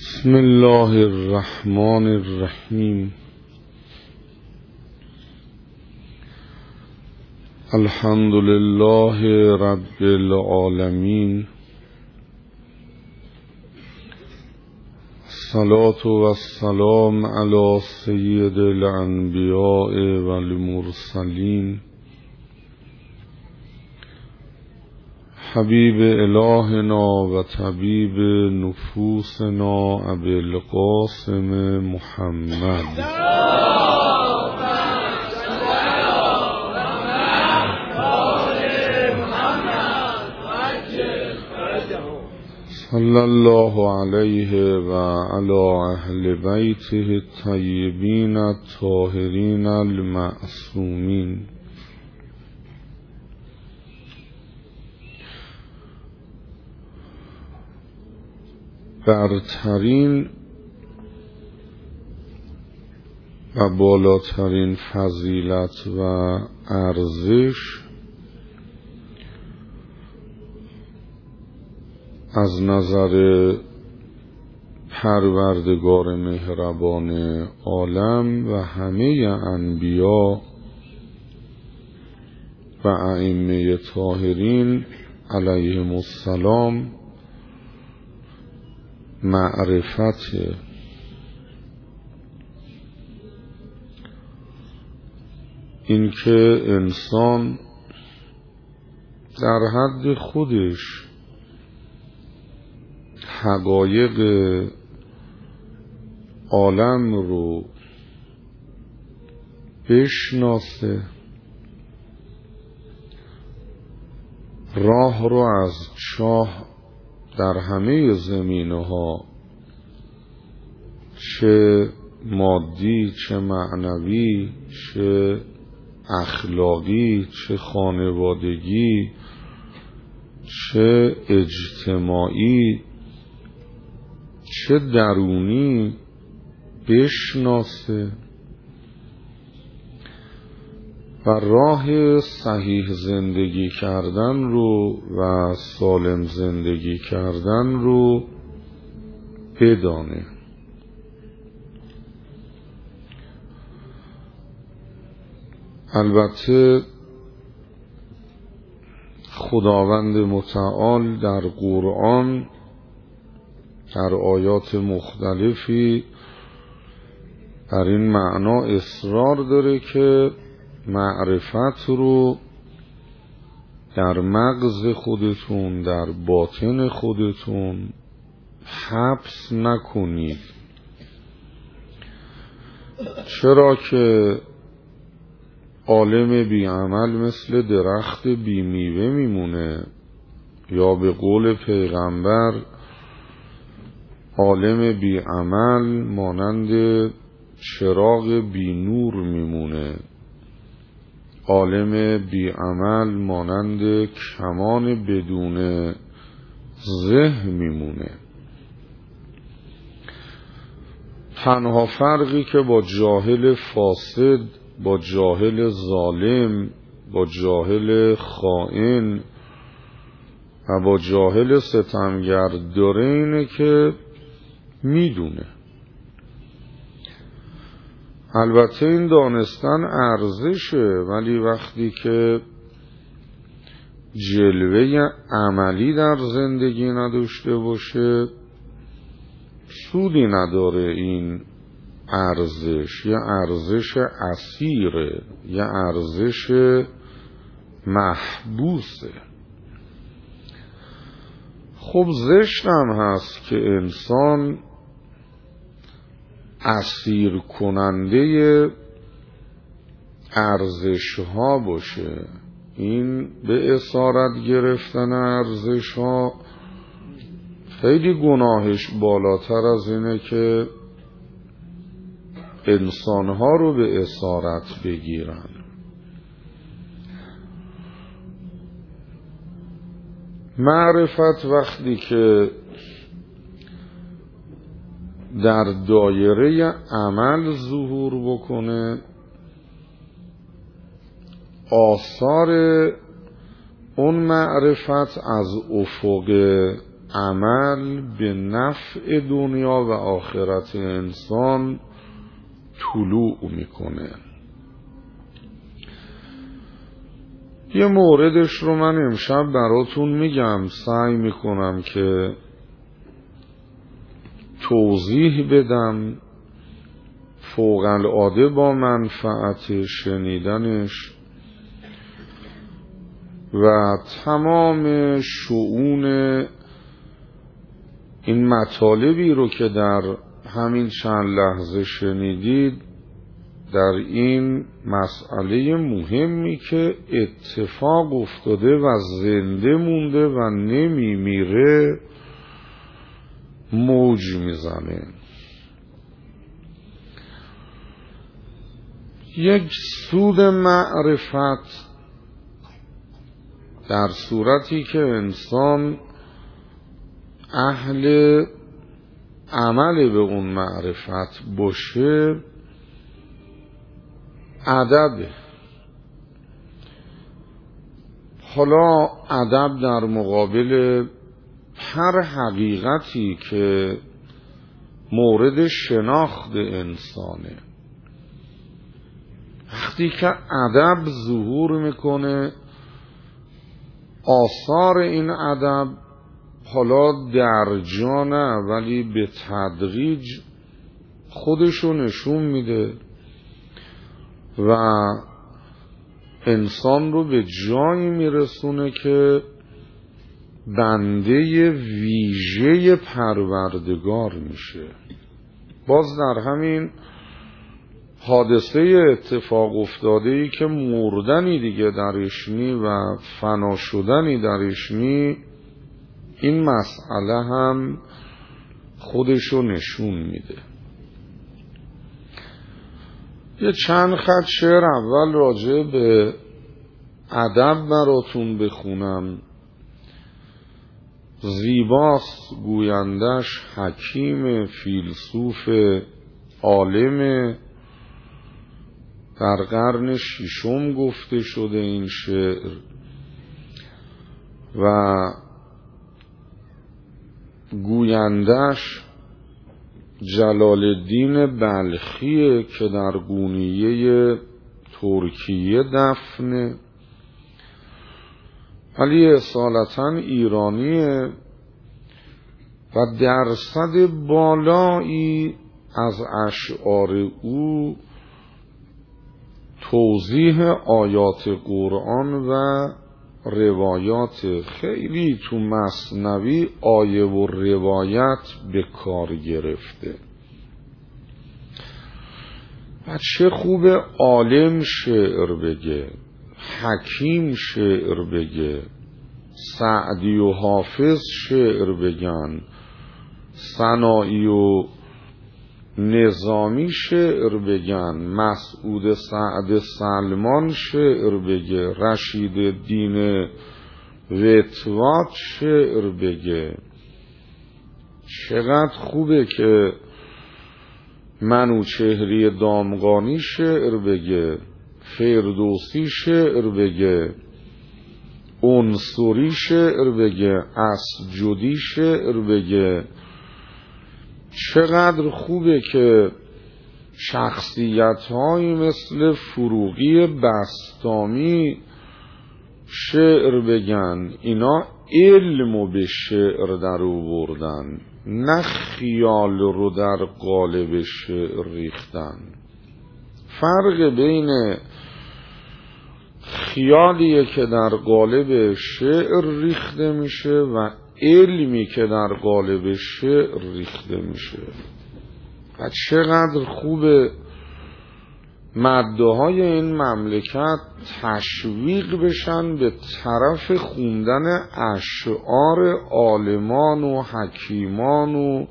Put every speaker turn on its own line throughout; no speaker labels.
بسم الله الرحمن الرحیم. الحمد لله رب العالمین. الصلاة والسلام علی سید الانبیاء والمرسلین حبیب الهنا و طبیب نفوسنا ابی القاسم محمد صلی الله علیه و علی اهل بیته الطیبین الطاهرین المعصومین. برترین و بالاترین فضیلت و ارزش از نظر پروردگار مهربان عالم و همه انبیا و ائمه طاهرین علیهم السلام معرفت، اینکه انسان در حد خودش حقایق عالم رو بشناسه، راه رو از چاه در همه زمینه ها، چه مادی چه معنوی چه اخلاقی چه خانوادگی چه اجتماعی چه درونی، بشناسه و راه صحیح زندگی کردن رو و سالم زندگی کردن رو بدانه. البته خداوند متعال در قرآن در آیات مختلفی در این معنا اصرار داره که معرفت رو در مغز خودتون، در باطن خودتون حبس نکنید، چرا که عالم بی عمل مثل درخت بی میوه میمونه، یا به قول پیغمبر عالم بی عمل مانند چراغ بی نور میمونه، عالم بی عمل مانند کمان بدون زه میمونه. تنها فرقی که با جاهل فاسد، با جاهل ظالم، با جاهل خائن و با جاهل ستمگر داره اینه که میدونه. البته این دانستن ارزشه، ولی وقتی که جلوه عملی در زندگی نداشته باشه سودی نداره. این ارزش یه ارزش اسیره، یه ارزش محبوسه. خب زشت هم هست که انسان اسیر کننده ارزش ها باشه. این به اسارت گرفتن ارزش ها خیلی گناهش بالاتر از اینه که انسان ها رو به اسارت بگیرن. معرفت وقتی که در دایره عمل ظهور بکنه، آثار اون معرفت از افق عمل به نفع دنیا و آخرت انسان طلوع میکنه. یه موردش رو من امشب براتون میگم، سعی میکنم که توضیح بدم فوق العاده با منفعت شنیدنش و تمام شؤون این مطالبی رو که در همین چند لحظه شنیدید در این مسئله مهمی که اتفاق افتاده و زنده مونده و نمیمیره موج میزنه. یک سود معرفت در صورتی که انسان اهل عمل به اون معرفت باشه ادب. حالا ادب در مقابل هر حقیقتی که مورد شناخت انسانه. وقتی که ادب ظهور میکنه آثار این ادب حالا در جا نه ولی به تدریج خودشو نشون میده و انسان رو به جایی میرسونه که بنده ویژه پروردگار میشه. باز در همین حادثه اتفاق افتاده‌ای که مردنی دیگه درش نی و فنا شدنی درش نی، این مسئله هم خودشو نشون میده. یه چند خط شعر اول راجع به ادب براتون بخونم. زیباست گویندش حکیم فیلسوف عالم، در قرن ششم گفته شده این شعر و گویندش جلال الدین بلخیه که در گونیه ترکیه دفنه ولی اصالتا ایرانیه و درصد بالایی از اشعار او توضیح آیات قرآن و روایات. خیلی تو مثنوی آیه و روایت به کار گرفته و چه خوب عالم شعر بگه، حکیم شعر بگه، سعدی و حافظ شعر بگن، سنایی و نظامی شعر بگن، مسعود سعد سلمان شعر بگه، رشید الدین وتوات شعر بگه. چقدر خوبه که منوچهری دامغانی شعر بگه، فردوسی شعر بگه، عنصری شعر بگه، اسجدی شعر بگه. چقدر خوبه که شخصیت‌هایی مثل فروغی بسطامی شعر بگن. اینا علمو به شعر در آوردن، نه خیال رو در قالب شعر ریختن. فرق بین خیالیه که در قالب شعر ریخته میشه و علمی که در قالب شعر ریخته میشه. و چقدر خوبه مده‌های این مملکت تشویق بشن به طرف خوندن اشعار عالمان و حکیمان و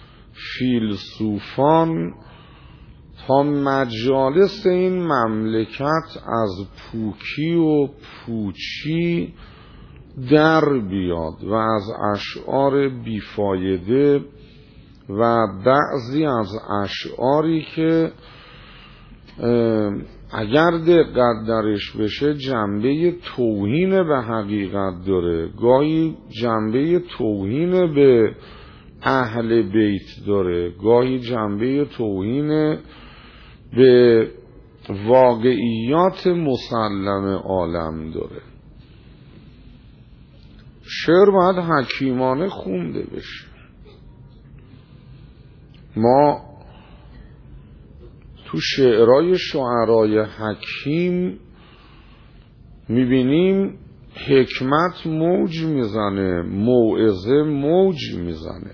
فیلسوفان تا مجالس این مملکت از پوکی و پوچی در بیاد و از اشعار بیفایده و بعضی از اشعاری که اگر دقت درش بشه جنبه توهین به حقیقت داره، گاهی جنبه توهین به اهل بیت داره، گاهی جنبه توهین به واقعیات مسلم عالم داره. شعر باید حکیمانه خونده بشه. ما تو شعرهای شعرای حکیم میبینیم حکمت موج میزنه، موعظه موج میزنه.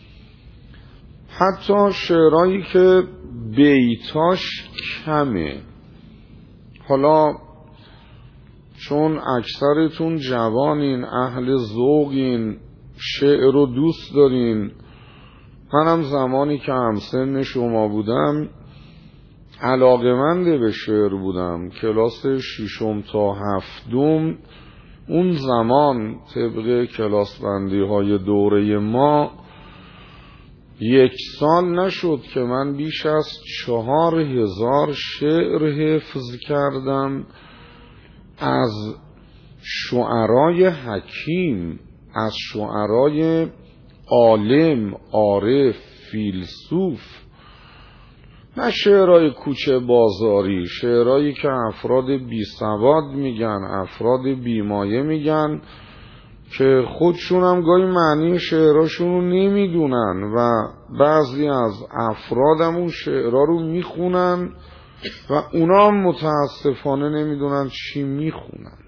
حتی شعرهایی که بیتاش کمه. حالا چون اکثرتون جوانین، اهل ذوقین، شعر رو دوست دارین، منم زمانی که همسن شما بودم علاقمند به شعر بودم. کلاس 6 تا 7 اون زمان طبق کلاس بندی های دوره ما 1 سال نشد که من بیش از 4000 شعر حفظ کردم از شعرای حکیم، از شعرای عالم، عارف، فیلسوف، نه شعرهای کوچه بازاری، شعرهایی که افراد بی سواد میگن، افراد بیمایه میگن که خودشون هم گاهی معنی شعرهاشون رو نمیدونن و بعضی از افراد هم اون شعرها رو میخونن و اونا هم متاسفانه نمیدونن چی میخونن.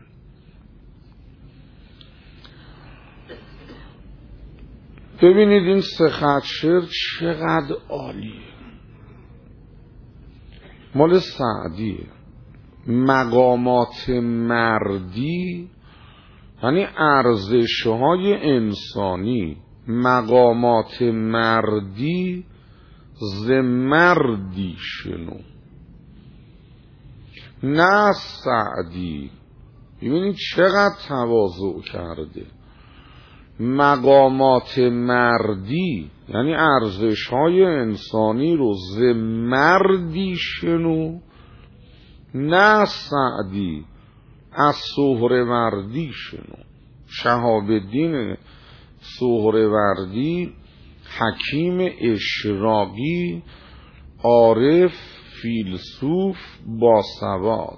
ببینید این 3 خط شعر چقدر عالیه. مال سعدیه. مقامات مردی یعنی ارزش‌های انسانی. مقامات مردی ز مردی شنو. نه سعدی. ببینید چقدر تواضع کرده. مقامات مردی یعنی ارزش‌های انسانی رو ز مردی شنو. نه سعدی از سهروردی شنو. شهاب الدین سهروردی حکیم اشراقی، عارف، فیلسوف، باسواد.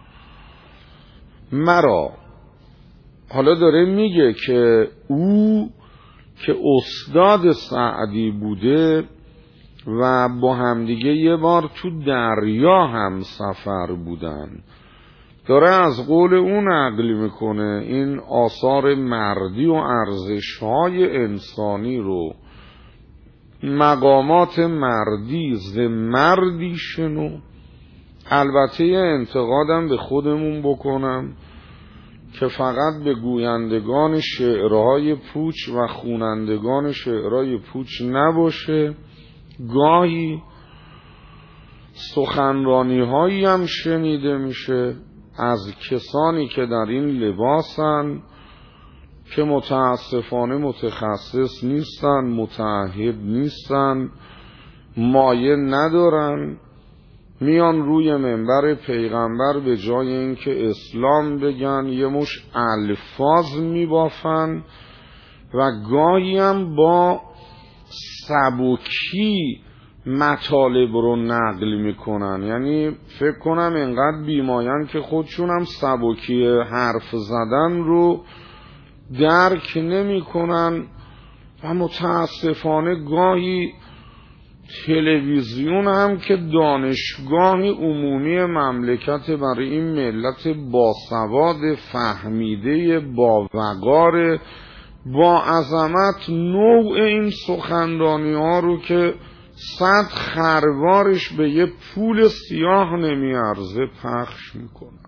مرا حالا داره میگه که او که استاد سعدی بوده و با همدیگه یه بار تو دریا هم سفر بودن، داره از قول اون نقل میکنه این آثار مردی و ارزش‌های انسانی رو. مقامات مردی ز مردی شنو. البته انتقادم به خودمون بکنم که فقط به گویندگان شعرهای پوچ و خوانندگان شعرهای پوچ نباشه. گاهی سخنرانی هایی هم شنیده میشه از کسانی که در این لباسن که متاسفانه متخصص نیستن، متعهد نیستن، مایه ندارن، میان روی منبر پیغمبر به جای اینکه اسلام بگن یه مش الفاظ میبافن و گاهی هم با سبکی مطالب رو نقل میکنن. یعنی فکر کنم اینقدر بیماین که خودشون هم سبکی حرف زدن رو درک نمیکنن و متاسفانه گاهی تلویزیون هم که دانشگاه عمومی مملکت برای این ملت باسواد فهمیده با وقار با عظمت نوع این سخنرانی ها رو که 100 خروارش به یه پول سیاه نمیارزه پخش میکنن.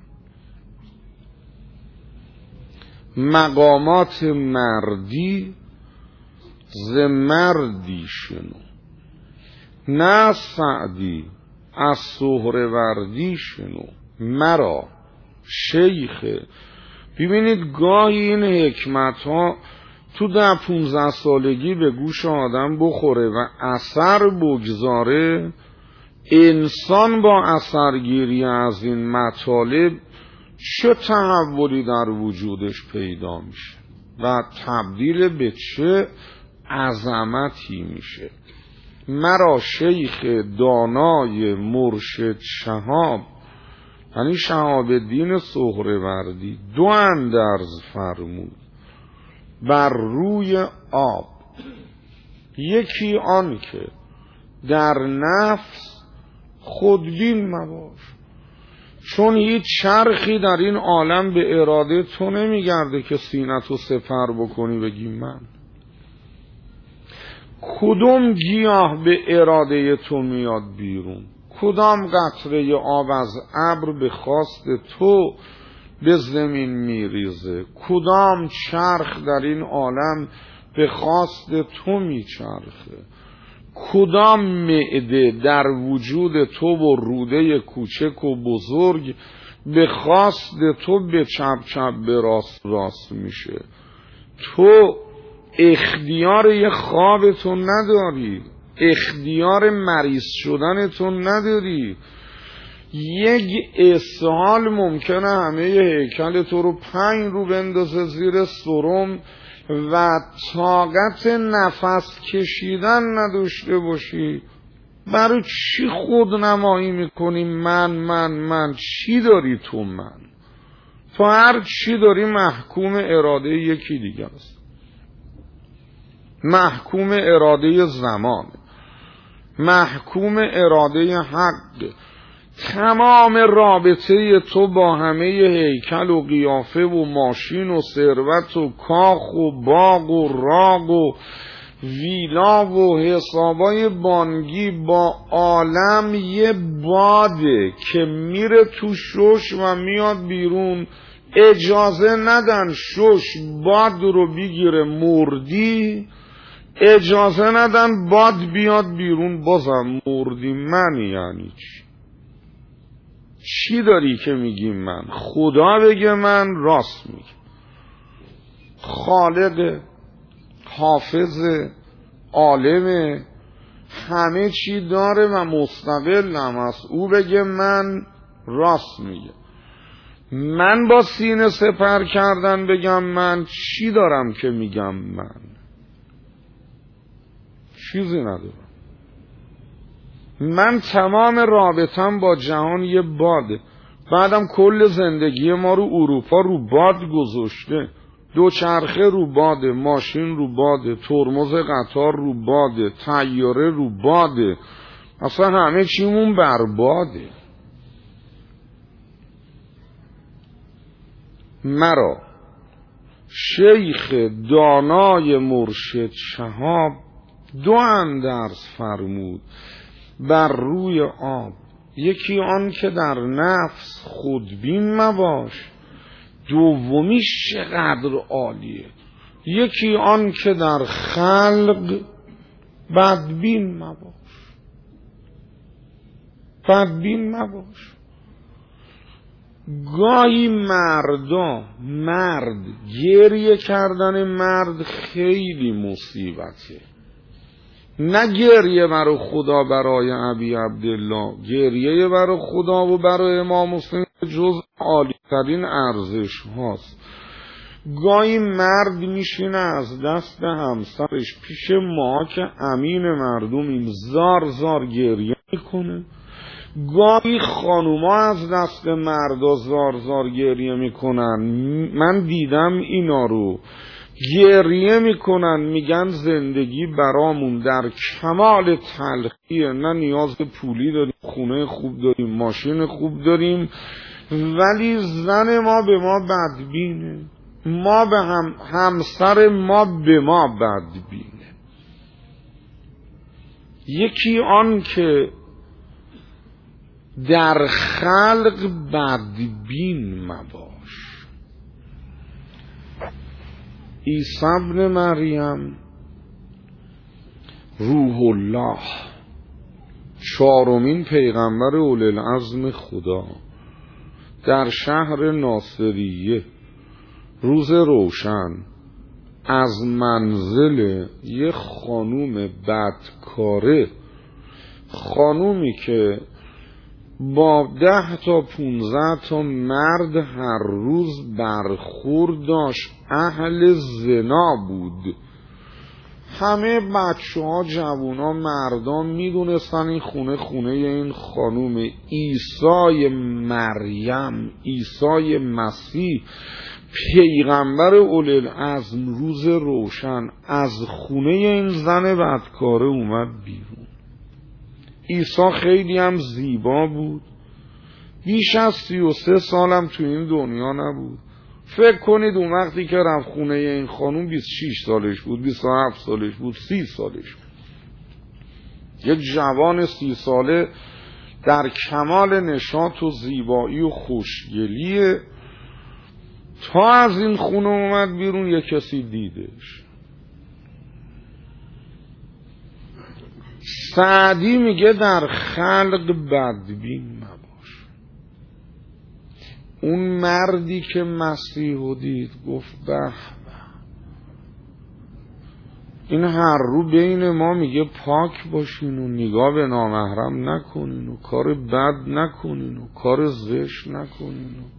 مقامات مردی ز مردی شنو. نه سعدی از سهروردی شنو. مرا شیخه. ببینید گاهی این حکمت ها تو 10-15 سالگی به گوش آدم بخوره و اثر بگذاره، انسان با اثرگیری از این مطالب چه تحولی در وجودش پیدا میشه و تبدیل به چه عظمتی میشه. مرا شیخ دانای مرشد شهاب، یعنی شهاب الدین سهروردی، دو اندرز فرمود بر روی آب. یکی آن که در نفس خودبین مباش، چون هیچ چرخی در این عالم به اراده تو نمیگرده که سینتو سپر بکنی بگی من. کدوم گیاه به اراده تو میاد بیرون؟ کدام قطره آب از ابر به خواست تو به زمین میریزه؟ کدام چرخ در این عالم به خواست تو میچرخه؟ کدام معده در وجود تو و روده کوچک و بزرگ به خواست تو به چپ چپ به راست راست میشه؟ تو اختیار یه خوابتون نداری، اختیار مریض شدنتون نداری. یک اسهال ممکنه همه هیکل تو رو 5 رو بندازه زیر سرم و طاقت نفس کشیدن نداشته باشی. برای چی خودنمایی میکنی؟ من چی داری تو؟ من تو هر چی داری محکوم اراده یکی دیگه است، محکوم اراده زمان، محکوم اراده حق. تمام رابطه تو با همه هیکل و قیافه و ماشین و ثروت و کاخ و باغ و راغ و ویلا و حسابای بانگی با عالم یه باده که میره تو شش و میاد بیرون. اجازه ندن شش باد رو بگیره مردی، اجازه ندن باد بیاد بیرون بازم مردی. من یعنی چی داری که میگی من؟ خدا بگه من راست میگه، خالق، حافظ، عالم، همه چی داره و مستقل هم است. او بگه من راست میگه. من با سینه سپر کردن بگم من چی دارم که میگم من؟ چیزی ندارم. من تمام رابطم با جهان یه باده. بعدم کل زندگی ما رو اروپا رو باد گذاشته. دوچرخه رو باده، ماشین رو باده، ترمز قطار رو باده، طیاره رو باده، اصلا همه چیمون برباده. مرا شیخ دانای مرشد شهاب دو اندرز فرمود بر روی آب. یکی آن که در نفس خودبین مباش، دومیش چقدر عالیه. یکی آن که در خلق بدبین مباش، بدبین مباش. گاهی مرد گریه کردن مرد خیلی مصیبته. نه گریه برای خدا برای ابی عبدالله، گریه برای خدا و برای امام حسین جز عالی ترین ارزش هاست. گاهی مرد میشینه از دست همسرش پیش ما که امین مردمیم زار زار گریه میکنه. گاهی خانوما از دست مردا زار زار گریه میکنن. من دیدم اینا رو، گریه میکنن، میگن زندگی برامون در کمال تلخیه، نه نیاز به پولی داریم، خونه خوب داریم، ماشین خوب داریم، ولی زن ما به ما بدبینه، ما به همسر ما به ما بدبینه. یکی آن که در خلق بدبین مباش. عیسی ابن مریم روح الله، چهارمین پیغمبر اولوالعزم خدا، در شهر ناصریه روز روشن از منزل یه خانوم بدکاره خانومی که با 10 تا 15 تا مرد هر روز برخورد داشت، اهل زنا بود. همه بچه ها، جوان ها، مردان میدونستن این خونه این خانوم عیسی مریم، عیسی مسیح، پیغمبر اولوالعزم، روز روشن از خونه این زن بدکاره اومد بیرون. عیسی خیلی هم زیبا بود، بیش از 33 سالم تو این دنیا نبود. فکر کنید اون وقتی که رفت خونه این خانوم 26 سالش بود، 27 سالش بود، 30 سالش بود. یک جوان 30 ساله در کمال نشاط و زیبایی و خوشگلیه. تا از این خونه اومد بیرون یک کسی دیدش. سعدی میگه در خلق بدبین مباش. اون مردی که مسیحو دید گفت به به، این هر رو بین ما میگه پاک باشین و نگاه به نامحرم نکنین و کار بد نکنین و کار زشت نکنین و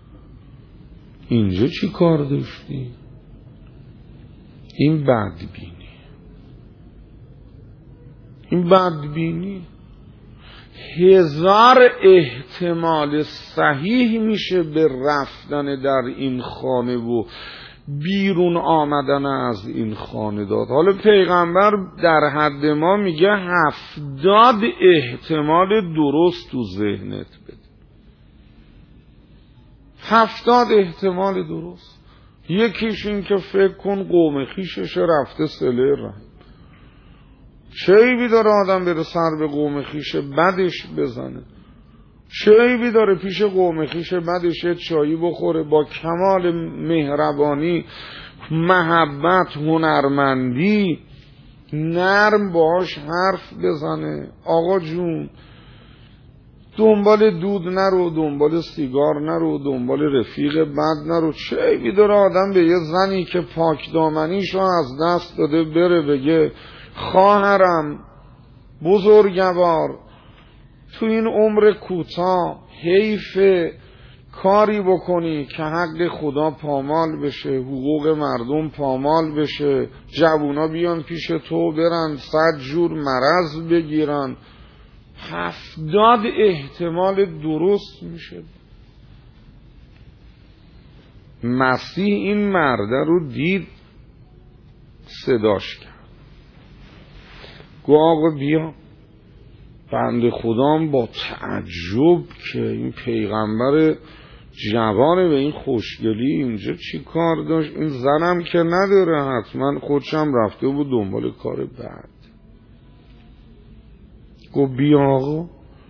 اینجا چی کار داشتی؟ این بدبینی، این بدبینی 1000 احتمال صحیح میشه به رفتن در این خانه و بیرون آمدن از این خانه داد. حالا پیغمبر در حد ما میگه 70 احتمال درست تو ذهنت بده. 70 احتمال درست. یکیش این که فکر کن قوم خویشش رفته صله رحم. چه عیبی داره آدم بره سر به قوم خویش بدش بزنه؟ چه عیبی داره پیش قوم خویش بدش یه چایی بخوره، با کمال مهربانی، محبت، هنرمندی نرم باهاش حرف بزنه؟ آقا جون دنبال دود نرو، دنبال سیگار نرو، دنبال رفیق بد نرو. چه عیبی داره آدم به یه زنی که پاک دامنیشو از دست داده بره بگه خواهرم بزرگوار تو این عمر کوتاه حیف کاری بکنی که حق خدا پامال بشه، حقوق مردم پامال بشه، جوونا بیان پیش تو برن 100 جور مرض بگیرن. 70 احتمال درست میشه. مسیح این مرده رو دید، صداش کرد، گو آقا بیا. بنده خدام با تعجب که این پیغمبر جوان به این خوشگلی اینجا چی کار داشت؟ این زنم که نداره، حتما خودشم رفته بود دنبال کار بد. گو بیا آقا.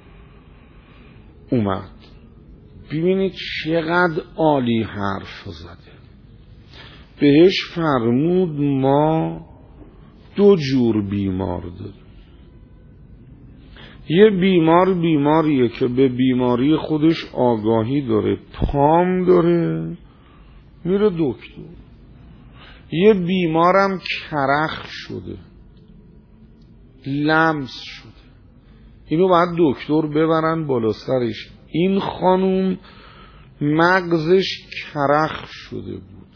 اومد. ببینید چقدر عالی حرف زده. بهش فرمود ما 2 جور بیمار داریم. یه بیماریه که به بیماری خودش آگاهی داره، پام داره، میره دکتر. یه بیمارم کرخ شده، لمس شده، اینو باید دکتر ببرن بالا سرش. این خانوم مغزش کرخ شده بود،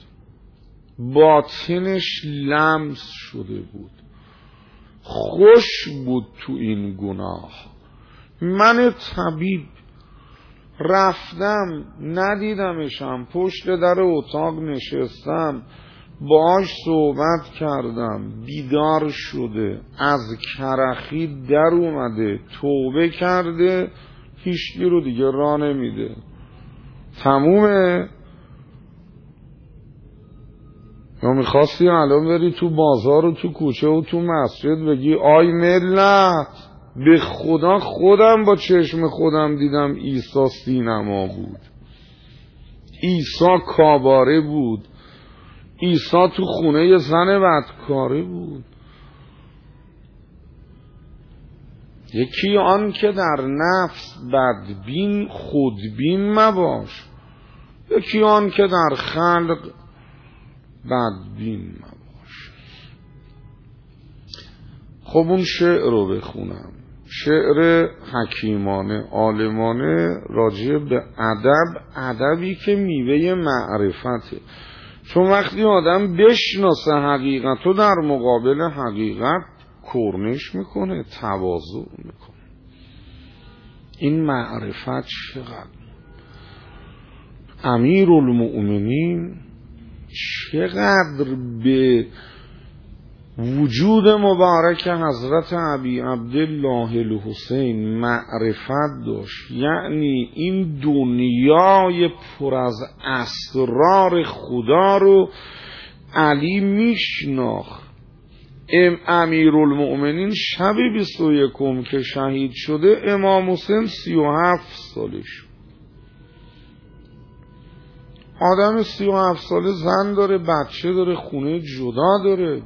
باطنش لمس شده بود، خوش بود تو این گناه. من طبیب رفتم ندیدمشم، پشت در اتاق نشستم، باهاش صحبت کردم، بیدار شده، از کرخی در اومده، توبه کرده، هیچکی رو دیگه راه نمیده. تمومه. یا میخواستی الان بری تو بازار و تو کوچه و تو مسجد بگی آی ملت، به خدا خودم با چشم خودم دیدم عیسی سینما بود، عیسی کاباره بود، عیسی تو خونه یه زن بدکاره بود. یکی آن که در نفس بدبین خودبین مباش، یکی آن که در خلق بدبین مباش. خب اون شعر رو بخونم. شعر حکیمانه عالمانه راجع به ادب، ادبی که میوه معرفته. چون وقتی آدم بشناسه حقیقت رو در مقابل حقیقت کرنش میکنه، تواضع میکنه. این معرفت چقدر امیرالمؤمنین چقدر به وجود مبارک حضرت ابی عبدالله الحسین معرفت داشت. یعنی این دنیای پر از اسرار خدا رو علی میشناخت. امیرالمؤمنین شب 21 که شهید شده امام حسین 37 سالش. آدم 37 ساله زن داره، بچه داره، خونه جدا داره.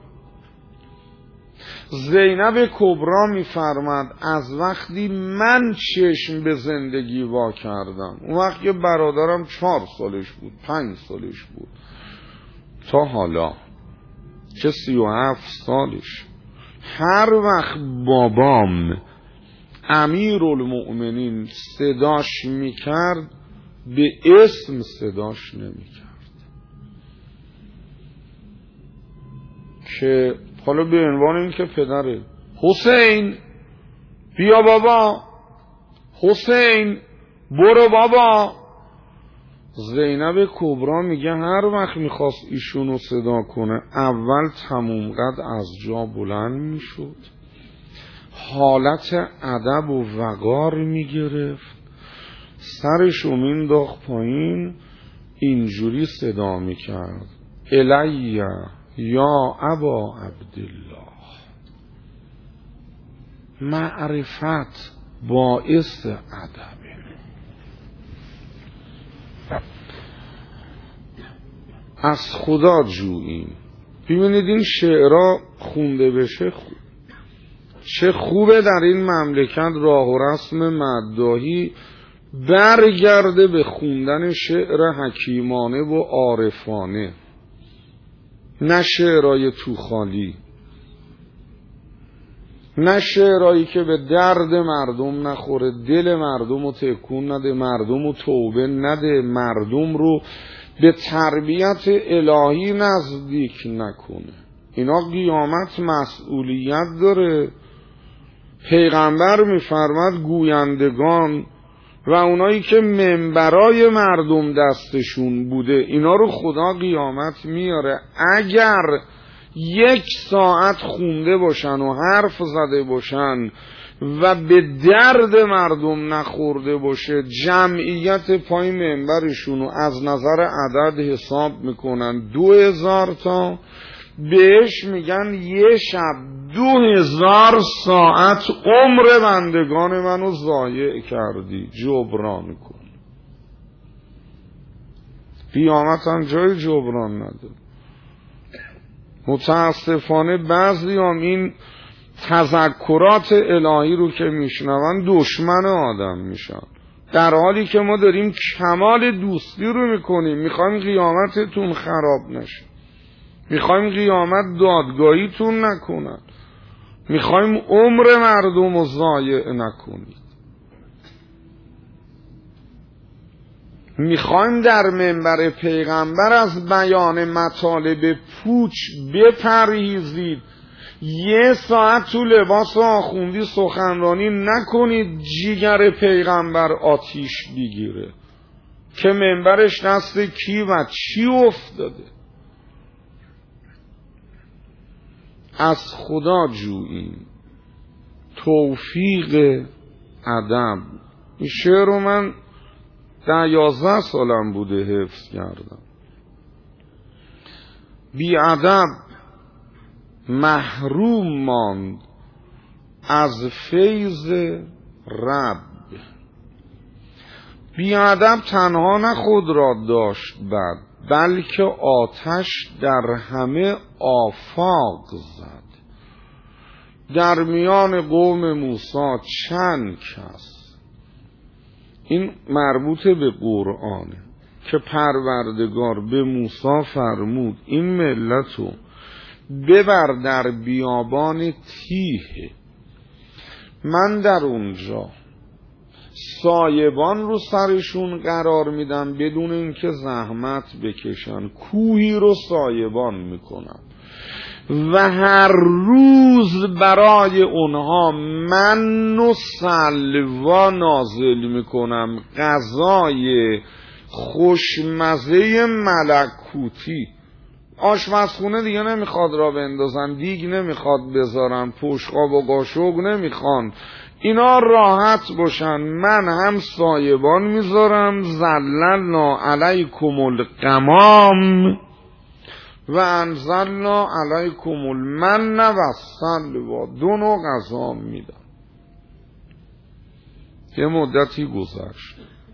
زینب کبرا میفرماد از وقتی من چشم به زندگی وا کردم، اون وقت که برادرم 4 سالش بود، 5 سالش بود، تا حالا که 37 سالش، هر وقت بابام امیرالمؤمنین صداش میکرد به اسم صداش نمیکرد. که حالا به عنوان این که پدره، حسین بیا بابا، حسین برو بابا. زینب کبرا میگه هر وقت میخواست ایشونو صدا کنه اول تموم قد از جا بلند میشد، حالت ادب و وقار میگرفت، سرشو مینداخت پایین، اینجوری صدا میکرد الیه یا ابا عبدالله. معرفت باعث ادب. از خدا جوییم. ببینید این شعرها خونده بشه چه خوبه در این مملکت راه و رسم مداحی برگرده به خوندن شعر حکیمانه و عارفانه، نه شعرهای توخالی، نه شعرهایی که به درد مردم نخوره، دل مردم رو تکون نده، مردم رو توبه نده، مردم رو به تربیت الهی نزدیک نکنه. اینا قیامت مسئولیت داره. پیغمبر میفرماد گویندگان و اونایی که منبرای مردم دستشون بوده اینا رو خدا قیامت میاره. اگر 1 ساعت خونده باشن و حرف زده باشن و به درد مردم نخورده باشه، جمعیت پای منبرشون رو از نظر عدد حساب میکنن 2000 تا، بهش میگن یه شب 2000 ساعت عمر بندگان منو ضایع کردی، جبران کن. قیامت هم جای جبران نداره. متاسفانه بعضی هم این تذکرات الهی رو که میشنون دشمن آدم میشن، در حالی که ما داریم کمال دوستی رو میکنیم. میخوایم قیامتتون خراب نشه، میخوایم قیامت دادگاهیتون نکنن، میخوایم عمر مردم رو ضایع نکنید، میخوایم در منبر پیغمبر از بیان مطالب پوچ بپرهیزید. 1 ساعت تو لباس آخوندی سخنرانی نکنید جیگر پیغمبر آتیش بگیره که منبرش دست کی و چی افتاده. از خدا جوییم توفیق ادب. این شعر رو من 11 سالم بوده حفظ کردم. بی ادب محروم ماند از فیض رب. بی ادب تنها نه خود را داشت بد، بلکه آتش در همه آفاق زد. در میان قوم موسی چند کس، این مربوط به قرآنه، که پروردگار به موسی فرمود این ملتو ببر در بیابان تیه، من در اونجا سایبان رو سرشون قرار میدم بدون اینکه زحمت بکشن، کوهی رو سایبان میکنم و هر روز برای اونها من و سلوا نازل میکنم، غذای خوشمزه ملکوتی. آشپزخونه دیگه نمیخواد را بندازن، دیگ نمیخواد بذارن، پشقاب و قاشق نمیخوان، اینا راحت باشن. من هم سایبان میذارم، ذللنا علیکم الغمام و انزلنا علیکم المن و السلوا، دو نوع غذا میدم. یه مدتی گذشت،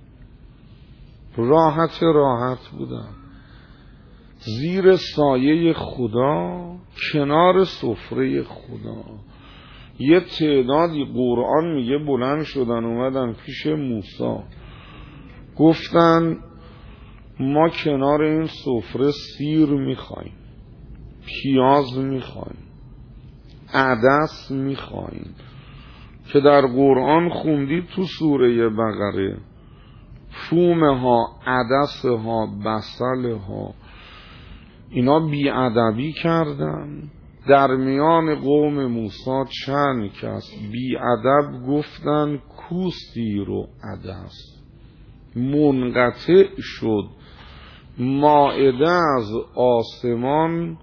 راحت بودم زیر سایه خدا، کنار سفره خدا. یه تعدادی قرآن میگه بلند شدن اومدن پیش موسی، گفتن ما کنار این سفره سیر میخوایم، پیاز میخوایم، عدس میخوایم، که در قرآن خوندید تو سوره بقره، فومها، عدسها، بصلها. اینا بیادبی کردن. در میان قوم موسی چند کس بیادب گفتن کو سیر و عدس. منقطع شد مائده از آسمان،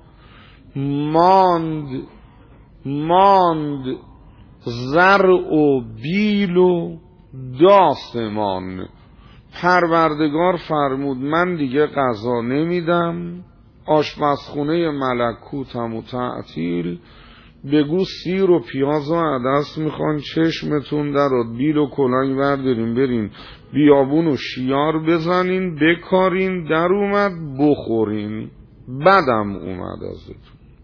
ماند زرع و بیل و داسمان. پروردگار فرمود من دیگه غذا نمیدم، آشپزخونه ملکوتم و تعطیل، بگو سیر و پیاز و عدس میخوان، چشمتون دراد، بیل و کلنگ بردارین برین بیابون و شیار بزنین بکارین، در اومد بخورین، بدم اومد ازتون.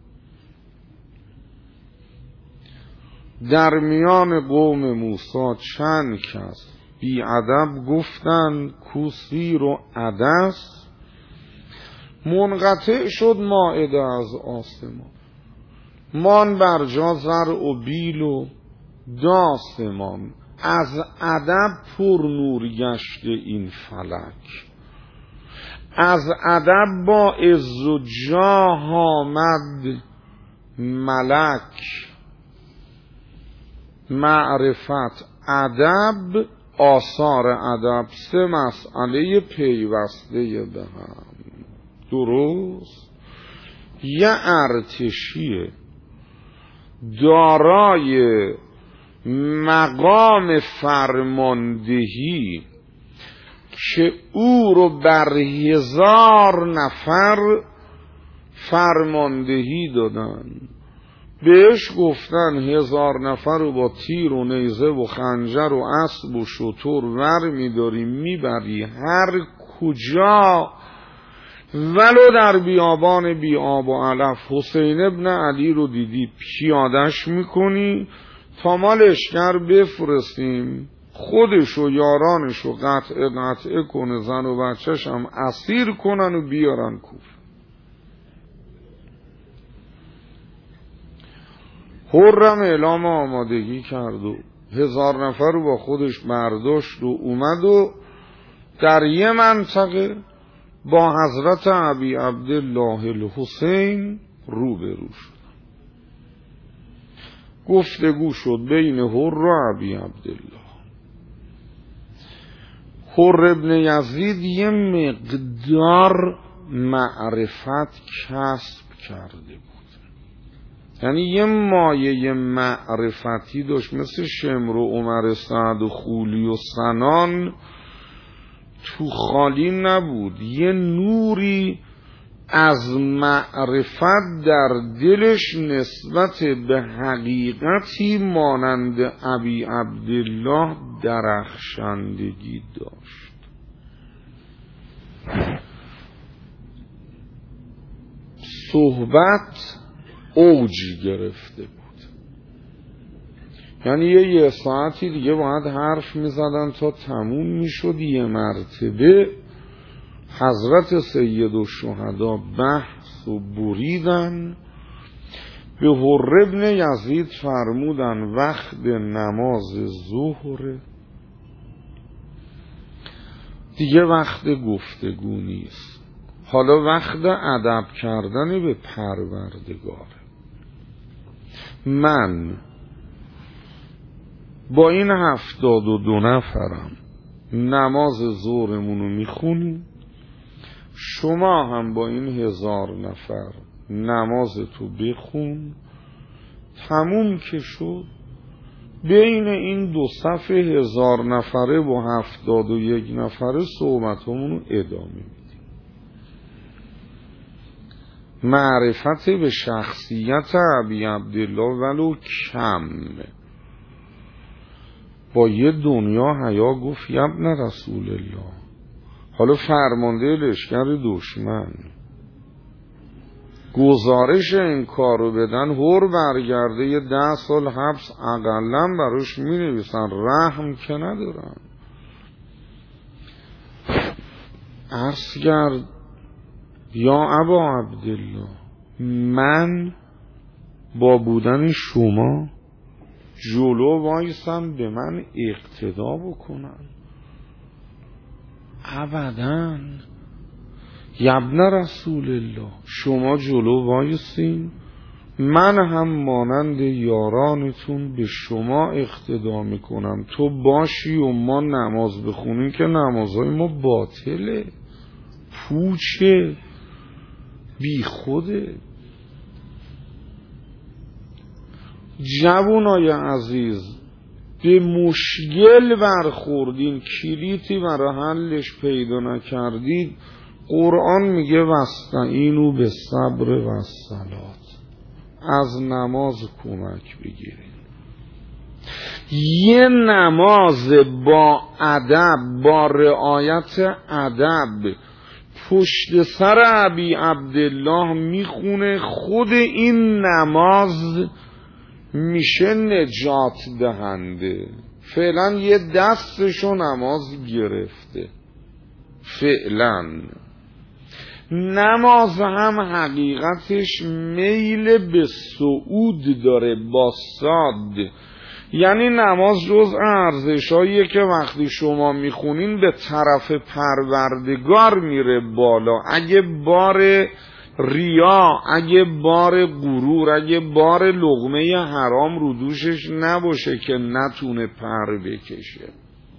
در میان قوم موسی چند کس بیادب گفتن کو سیر و عدس، منقطع شد مائده از آسمان، مان بر جا زرع و بیل و داسمان. از ادب پر نور گشته این فلک، از ادب با عز و جاه آمد ملک. معرفت، ادب، آثار ادب، سه مسئله پیوسته به هم. درست؟ یه ارتشی دارای مقام فرماندهی که او رو بر 1000 نفر فرماندهی دادن، بهش گفتن 1000 نفر رو با تیر و نیزه و خنجر و اسب و شتر ور میداری میبری هر کجا، ولو در بیابان بی آب و علف. حسین ابن علی رو دیدی پیادش میکنی تا ما لشکر بفرستیم، خودش و یارانش رو قطعه کنه، زن و بچهش هم اسیر کنن و بیارن کوفه. حرم اعلام آمادگی کرد و 1000 نفر رو با خودش برداشت و اومد و در یه منطقه با حضرت ابی عبدالله الحسین روبرو شد. گفتگو شد بین حر و ابی عبدالله. حر ابن یزید یه مقدار معرفت کسب کرده بود، یعنی یه مایه معرفتی داشت، مثل شمر و عمر سعد و خولی و سنان تو خالی نبود. یه نوری از معرفت در دلش نسبت به حقیقتی مانند ابی عبدالله درخشندگی داشت. صحبت اوج گرفته بود، یعنی یه ساعتی دیگه باید حرف میزدن تا تموم میشد. یه مرتبه حضرت سید الشهدا بحث و بریدن، به حر ابن یزید فرمودن وقت نماز ظهر دیگه وقت گفتگو نیست، حالا وقت ادب کردن به پروردگار. من با این 72 نفرم نماز ظهرمونو میخونیم، شما هم با این 1000 نفر نمازتو بخون، تموم که شد بین این دو صف 1000 نفره و 71 نفره صحبتمونو ادامه میدیم. معرفت به شخصیت ابی عبدالله ولو کم، با یه دنیا حیا گفت ابن رسول الله. حالا فرمانده لشکر دشمن گزارش این کار رو بدن، هر برگرده یه 10 سال حبس اقلا براش می نویسن، رحم که ندارن. عرض کرد یا ابا عبدالله، من با بودن شما جلو وایسم به من اقتدا بکنن؟ ابداً. ابن رسول الله، شما جلو وایسین، من هم مانند یارانتون به شما اقتدا میکنم. تو باشی و ما نماز بخونیم که نمازهای ما باطله، پوچه، بی خوده. جوانای عزیز، به مشکل برخوردین، کلیدی برای حلش پیدا نکردید، قرآن میگه واستعینوا بالصبر والصلاة، از نماز کمک بگیرید. یه نماز با ادب، با رعایت ادب پشت سر ابی عبدالله میخونه، خود این نماز میشه نجات دهنده. فعلا یه دستشو نماز گرفته، فعلا. نماز هم حقیقتش میل به صعود داره با صاد، یعنی نماز جز ارزشاییه که وقتی شما میخونین به طرف پروردگار میره بالا. اگه بار ریا، اگه بار غرور، اگه بار لقمه حرام رو دوشش نباشه که نتونه پر بکشه.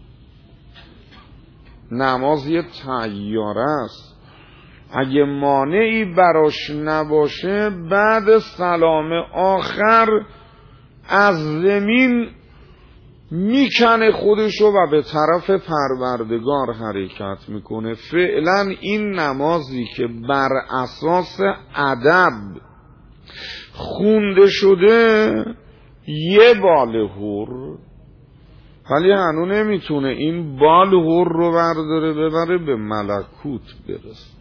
نماز یه طیاره است، اگه مانعی براش نباشه بعد سلام آخر از زمین میکنه خودشو و به طرف پروردگار حرکت میکنه. فعلا این نمازی که بر اساس ادب خونده شده یه بال هر، ولی هنو نمیتونه این بال هر رو برداره ببره به ملکوت برسه.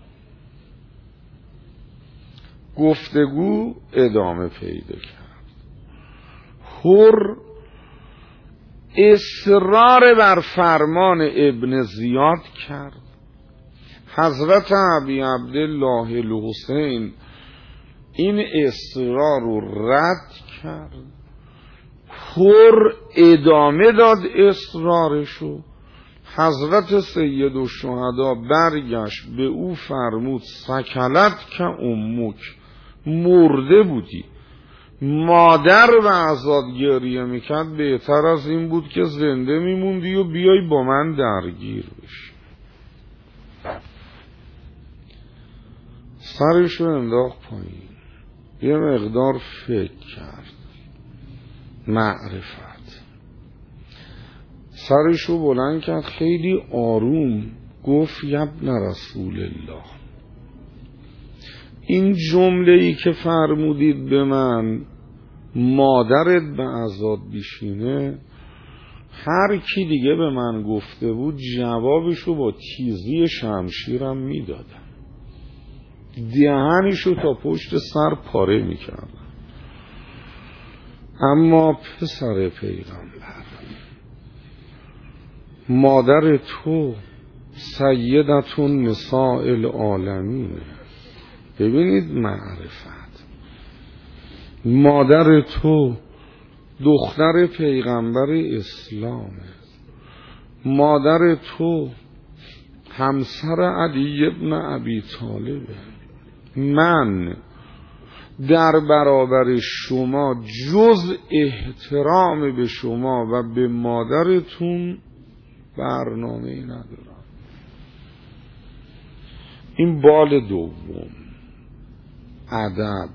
گفتگو ادامه پیدا کرد. هر اصرار بر فرمان ابن زیاد کرد. حضرت ابی عبدالله الحسین این اصرار رو رد کرد. هر ادامه داد اصرارشو. حضرت سید الشهدا برگشت به او فرمود سکلت که امک، مرده بودی، مادر و ازاد گریه میکرد، بهتر از این بود که زنده میموندی و بیای با من درگیر بشی. سرشو انداخت پایین، یه مقدار فکر کرد. معرفت. سرشو بلند کرد، خیلی آروم گفت ابن رسول الله، این جمله‌ای که فرمودید به من مادرت به عذاب بشینه، هر کی دیگه به من گفته بود جوابشو با تیزی شمشیرم میدادم، دهنشو تا پشت سر پاره میکردم. اما پسر پیغمبر، مادر تو سیدتون نساء العالمینه. ببینید معرفت. مادر تو دختر پیغمبر اسلامه، مادر تو همسر علی ابن ابی طالبه. من در برابر شما جز احترام به شما و به مادرتون برنامه‌ای ندارم. این بال دوم، ادب.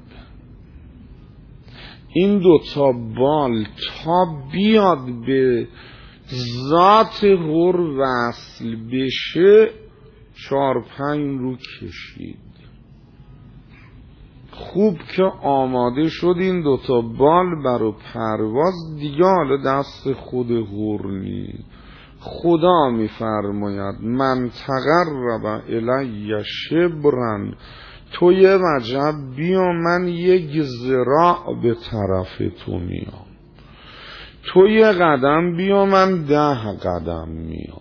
این دوتا بال تا بیاد به ذات حر وصل بشه 4-5 رو کشید. خوب که آماده شد این دوتا بال برای پرواز، دیگه حالا دست خود حر نی. خدا میفرماید من تقرب الی شبرا، تو یه وجب بیا من یک ذراع به طرف تو میام، تو یه قدم بیا من 10 قدم میام.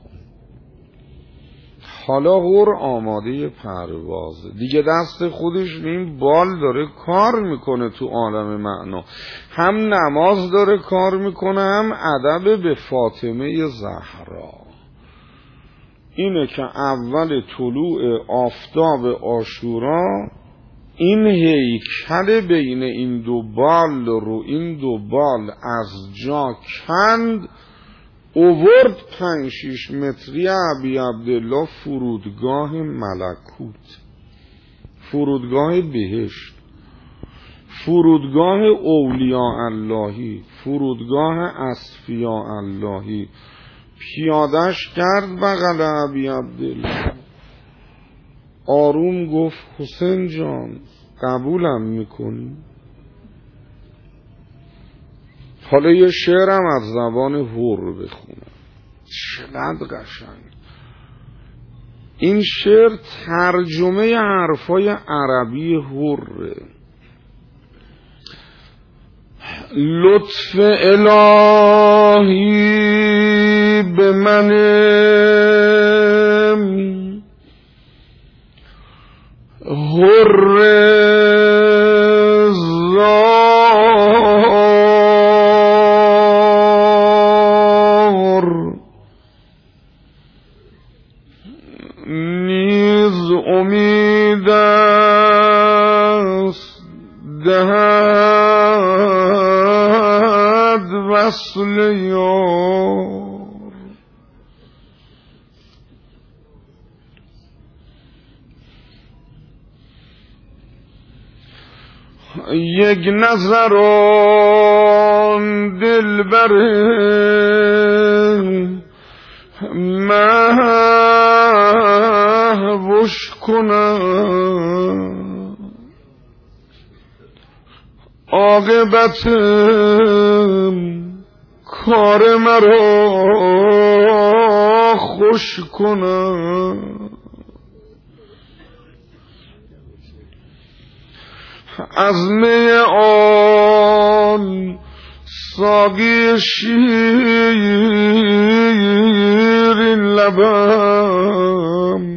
حالا حر آماده پروازه دیگه، دست خودش این بال داره کار میکنه تو عالم معنا، هم نماز داره کار میکنه، هم ادب به فاطمه زهرا. اینه که اول طلوع آفتاب عاشورا این هیکل بین این دو بال رو این دو بال از جا کند، اوورد 5-6 متری ابی عبدالله فرودگاه ملکوت، فرودگاه بهشت، فرودگاه اولیاء اللهی، فرودگاه اصفیاء اللهی. پیادش کرد بغل ابی عبدالله، آروم گفت حسین جان قبولم میکنی؟ حالا یه شعرم از زبان حر بخونم، چقدر قشنگ. این شعر ترجمه حرفای عربی حره. لطف الهی به من حر زار نیز امید است دهد وصل یار. یک نظر آن دلبر محوش کنم، عاقبت کار مرا خوش کنم. از می آن ساقی شیرین لبم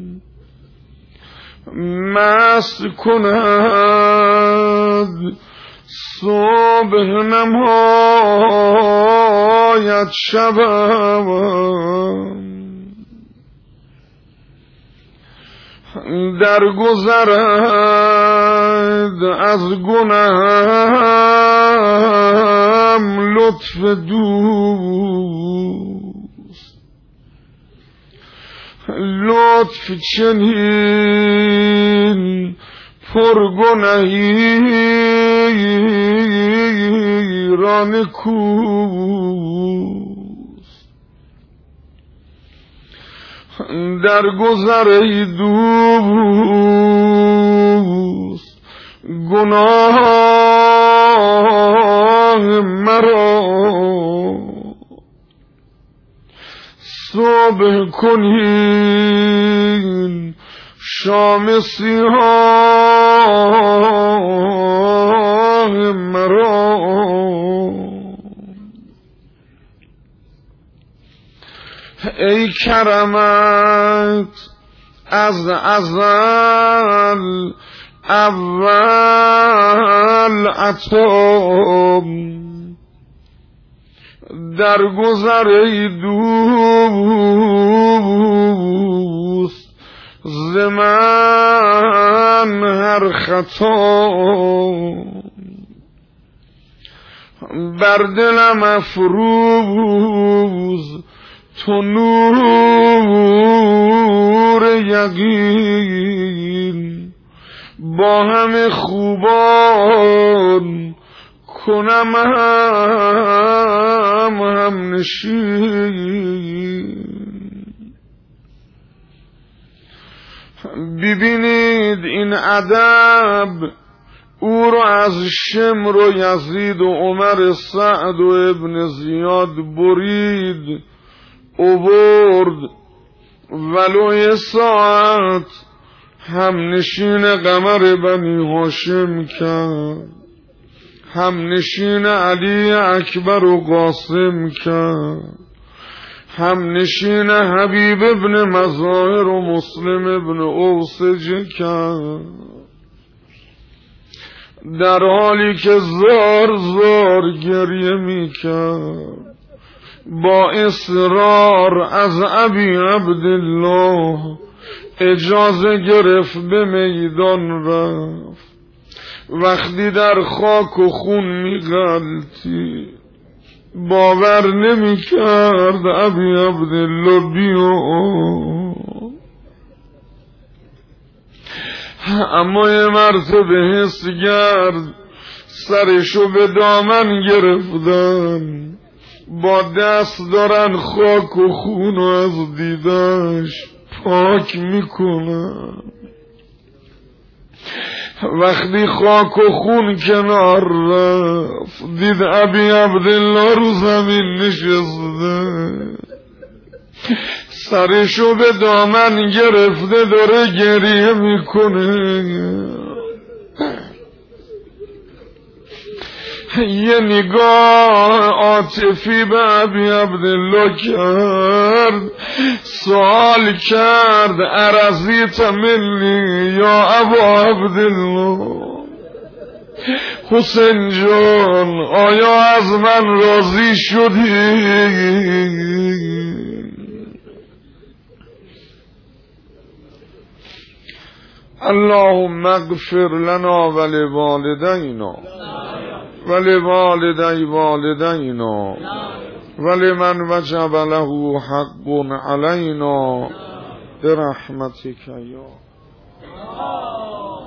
مست کند، صبح نماید شبم، درگذرد از گناهم لطف دوست، لطف چنین پرگناهی را نکوست. در گذر ای دوست گناه مرا، صبح کنین شام سیاه مرا. ای کرمت از ازل اول اتم در گذر ای دوست ز من هر خطا بر دلم افروز تو نور یقین با همه خوبان کنم هم نشین. ببینید این ادب او رو از شمر و یزید و عمر سعد و ابن زیاد برید اوورد ولو یه ساعت هم نشین قمر بنی هاشم کرد، هم نشین علی اکبر و قاسم کرد، هم نشین حبیب ابن مظاهر و مسلم ابن اوسج کرد، در حالی که زار زار گریه می کرد با اصرار از ابی عبدالله اجازه گرفت به میدان رفت. وقتی در خاک و خون می غلطی باور نمی کرد ابی عبدالله بیا، اما یه مرتبه حس کرد سرشو به دامن گرفتن با دست دارن خاک و خون از دیدش پاک میکنن. وقتی خاک و خون کنار رفت دید ابی عبدالله رو زمین نشسته سرشو به دامن گرفته داره گریه میکنه. یه نگاه عاطفی به ابی عبدالله کرد، سوال کرد ارضیت منی یا ابا عبدالله، حسین جان آیا از من راضی شدی؟ اللهم اغفر لنا ولوالدینا ولوالدی والدینا ولمن وجب له حق علینا برحمتک یا